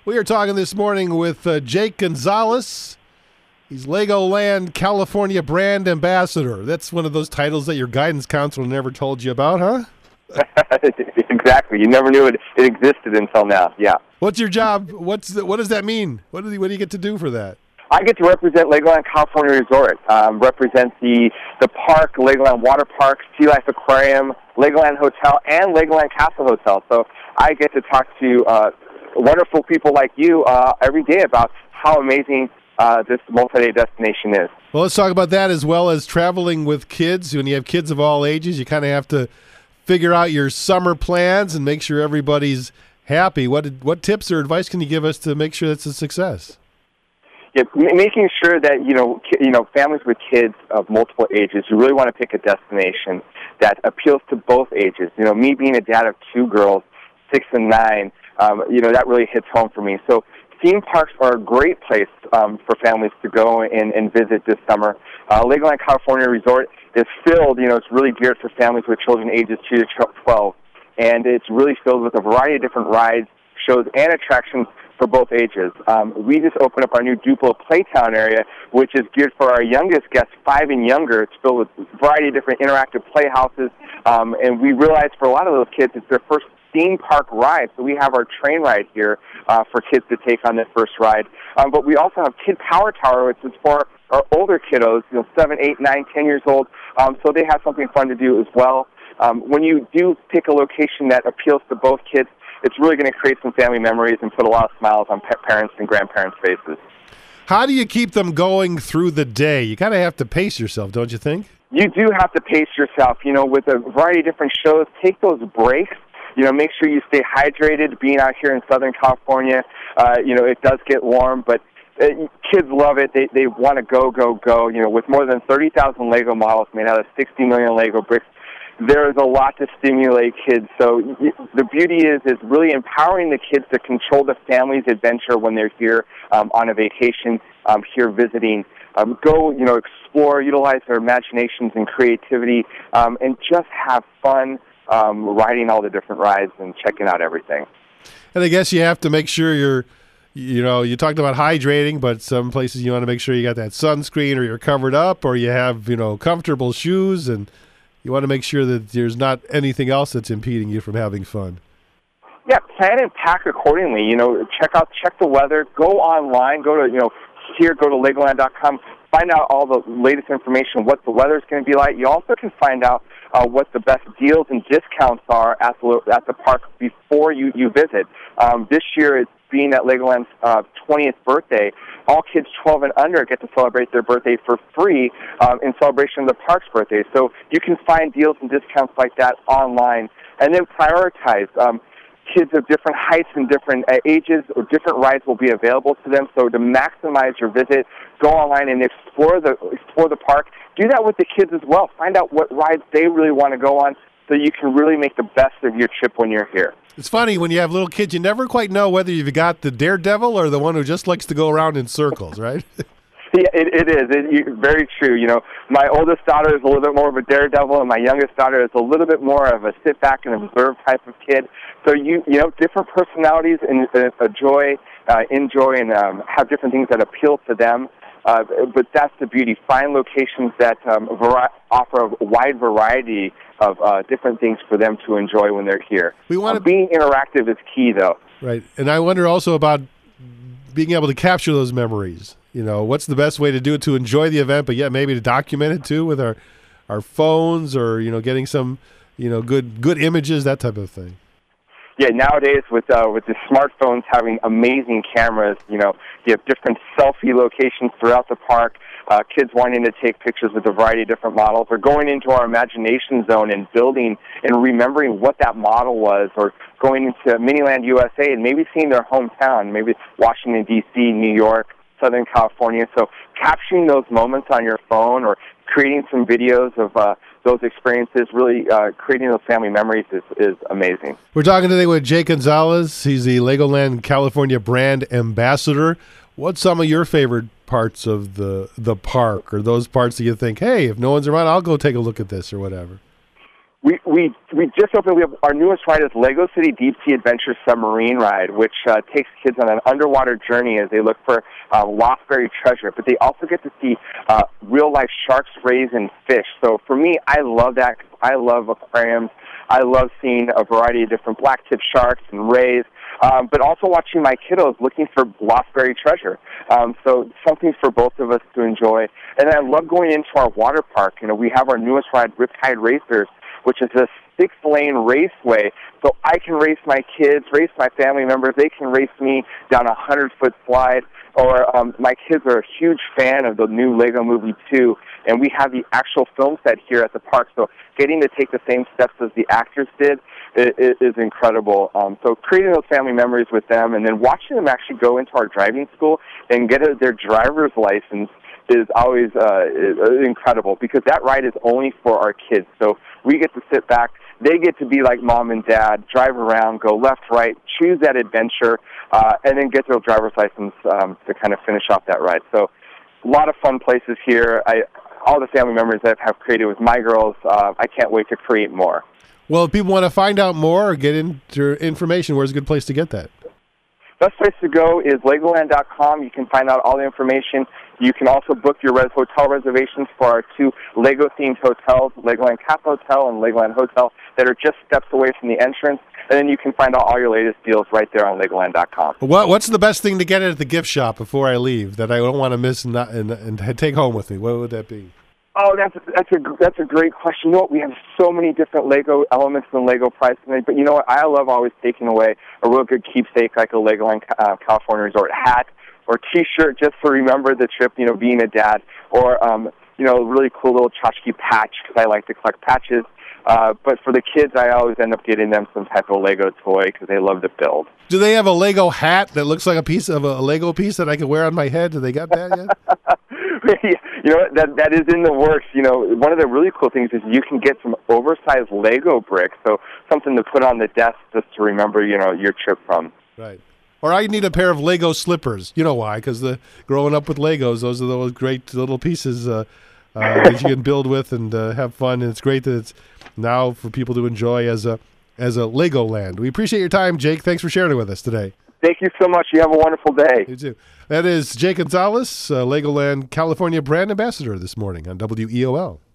We are talking this morning with Jake Gonzalez. He's Legoland California Brand Ambassador. That's one of those titles that your guidance counselor never told you about, huh? Exactly. You never knew it existed until now. Yeah. What's your job? What does that mean? What do you get to do for that? I get to represent Legoland California Resort, represent the park, Legoland Water Park, Sea Life Aquarium, Legoland Hotel, and Legoland Castle Hotel. So I get to talk to wonderful people like you every day about how amazing this multi-day destination is. Well, let's talk about that as well as traveling with kids. When you have kids of all ages, you kind of have to figure out your summer plans and make sure everybody's happy. What tips or advice can you give us to make sure that's a success? Yeah, making sure that families with kids of multiple ages, you really want to pick a destination that appeals to both ages. Me being a dad of two girls, 6 and 9, that really hits home for me. So theme parks are a great place for families to go and visit this summer. Legoland California Resort is filled, it's really geared for families with children ages 2 to 12, and it's really filled with a variety of different rides, shows, and attractions for both ages. We just opened up our new Duplo Playtown area, which is geared for our youngest guests, 5 and younger. It's filled with a variety of different interactive playhouses, and we realized for a lot of those kids it's their first theme park ride, so we have our train ride here for kids to take on their first ride. But we also have Kid Power Tower, which is for our older kiddos, 7, 8, 9, 10 years old, so they have something fun to do as well. When you do pick a location that appeals to both kids, it's really going to create some family memories and put a lot of smiles on parents and grandparents' faces. How do you keep them going through the day? You kind of have to pace yourself, don't you think? You do have to pace yourself. With a variety of different shows, take those breaks. Make sure you stay hydrated. Being out here in Southern California, it does get warm, but kids love it. They want to go. With more than 30,000 Lego models made out of 60 million Lego bricks, there is a lot to stimulate kids. So the beauty is really empowering the kids to control the family's adventure when they're here on a vacation, here visiting. Go, explore, utilize their imaginations and creativity, and just have fun riding all the different rides and checking out everything. And I guess you have to make sure you talked about hydrating, but some places you want to make sure you got that sunscreen or you're covered up or you have, comfortable shoes, and you want to make sure that there's not anything else that's impeding you from having fun. Yeah, plan and pack accordingly. Check the weather. Go online. Go to Legoland.com. Find out all the latest information, what the weather's going to be like. You also can find out what the best deals and discounts are at the park before you visit. This year, it's being at Legoland's 20th birthday. All kids 12 and under get to celebrate their birthday for free in celebration of the park's birthday. So you can find deals and discounts like that online. And then prioritize. Kids of different heights and different ages or different rides will be available to them. So to maximize your visit, go online and explore the park. Do that with the kids as well. Find out what rides they really want to go on so you can really make the best of your trip when you're here. It's funny, when you have little kids, you never quite know whether you've got the daredevil or the one who just likes to go around in circles, right? Yeah, it is. Very true. My oldest daughter is a little bit more of a daredevil, and my youngest daughter is a little bit more of a sit back and observe type of kid. So different personalities and enjoy, and have different things that appeal to them. But that's the beauty. Find locations that offer a wide variety of different things for them to enjoy when they're here. Being interactive is key, though. Right, and I wonder also about being able to capture those memories. What's the best way to do it to enjoy the event, but yet maybe to document it too with our phones or getting some good images, that type of thing. Yeah, nowadays with the smartphones having amazing cameras, you have different selfie locations throughout the park. Kids wanting to take pictures with a variety of different models, or going into our imagination zone and building and remembering what that model was, or going into Miniland USA and maybe seeing their hometown, maybe Washington, D.C., New York, Southern California. So capturing those moments on your phone or creating some videos of those experiences, really creating those family memories is amazing. We're talking today with Jake Gonzalez. He's the Legoland California Brand Ambassador. What's some of your favorite parts of the park, or those parts that you think, hey, if no one's around, I'll go take a look at this or whatever? We just opened. We have our newest ride is Lego City Deep Sea Adventure Submarine Ride, which takes kids on an underwater journey as they look for lost buried treasure. But they also get to see real life sharks, rays, and fish. So for me, I love that. I love aquariums. I love seeing a variety of different black-tip sharks and rays. But also watching my kiddos looking for lost buried treasure. So something for both of us to enjoy. And I love going into our water park. You know, we have our newest ride, Riptide Racers, which is a 6-lane raceway. So I can race my kids, race my family members. They can race me down a 100-foot slide. Or my kids are a huge fan of the new Lego Movie 2, and we have the actual film set here at the park. So getting to take the same steps as the actors did is incredible. So creating those family memories with them, and then watching them actually go into our driving school and get their driver's license is always incredible, because that ride is only for our kids. So we get to sit back. They get to be like mom and dad, drive around, go left, right, choose that adventure, and then get their driver's license to kind of finish off that ride. So a lot of fun places here. All the family members that I've created with my girls, I can't wait to create more. Well, if people want to find out more or get into information, where's a good place to get that? Best place to go is Legoland.com. You can find out all the information. You can also book your hotel reservations for our 2 Lego-themed hotels, Legoland Cap Hotel and Legoland Hotel, that are just steps away from the entrance. And then you can find out all your latest deals right there on Legoland.com. What's the best thing to get at the gift shop before I leave that I don't want to miss and take home with me? What would that be? Oh, that's a great question. You know what? We have so many different Lego elements and Lego prices, but you know what? I love always taking away a real good keepsake like a Legoland California Resort hat or T-shirt just to remember the trip. You know, being a dad, or you know, a really cool little tchotchke patch because I like to collect patches. But for the kids, I always end up getting them some type of Lego toy because they love to build. Do they have a Lego hat that looks like a piece of a Lego piece that I can wear on my head? Do they got that yet? You know, that is in the works. You know, one of the really cool things is you can get some oversized Lego bricks, so something to put on the desk just to remember, you know, your trip from. Right. Or I need a pair of Lego slippers. You know why? Because growing up with Legos, those are those great little pieces that you can build with and have fun. And it's great that it's now for people to enjoy as a Legoland. We appreciate your time, Jake. Thanks for sharing it with us today. Thank you so much. You have a wonderful day. You too. That is Jake Gonzalez, Legoland California brand ambassador this morning on WEOL.